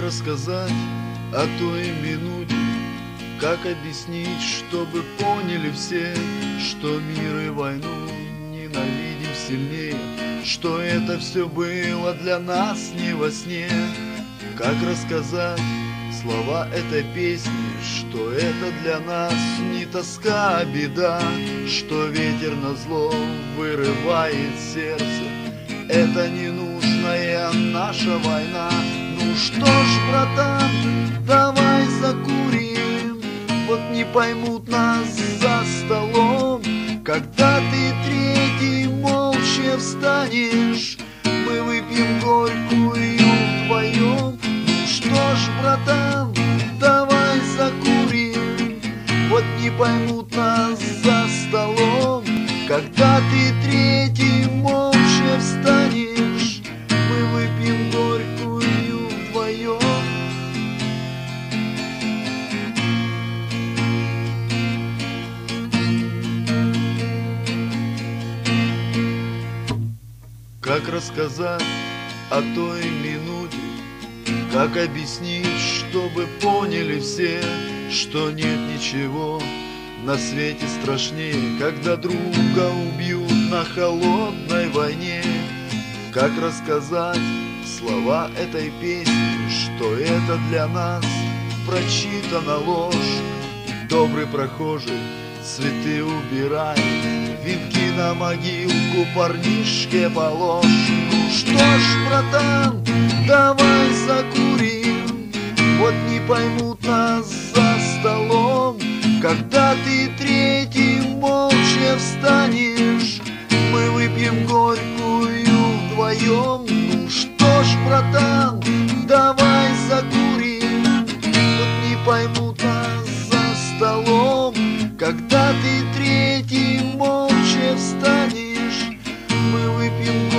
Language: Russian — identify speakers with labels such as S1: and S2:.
S1: рассказать о той минуте? Как объяснить, чтобы поняли все, что мир и войну ненавидим сильнее, что это все было для нас не во сне? Как рассказать слова этой песни, что это для нас не тоска, а беда, что ветер назло вырывает сердце? Это ненужная наша война. Ну что ж, братан, давай закурим. Вот не поймут нас за столом, когда ты третий молча встанешь, мы выпьем горькую вдвоем. Ну что ж, братан, давай закурим. Вот не поймут нас за столом, когда ты третий молча встанешь, мы выпьем горькую вдвоем. Как рассказать о той минуте? Как объяснить, чтобы поняли все, что нет ничего на свете страшнее, когда друга убьют на холодной войне? Как рассказать слова этой песни, что это для нас прочитана ложь? Добрый прохожий цветы убирает, венки на могилку парнишке положь. Ну что ж, братан, давай закурим. Вот не поймут нас за столом, когда ты третий молча встанешь, мы выпьем горькую вдвоем. Ну что ж, братан, давай закурим. Вот не поймут нас за столом, когда ты третий молча встанешь, мы выпьем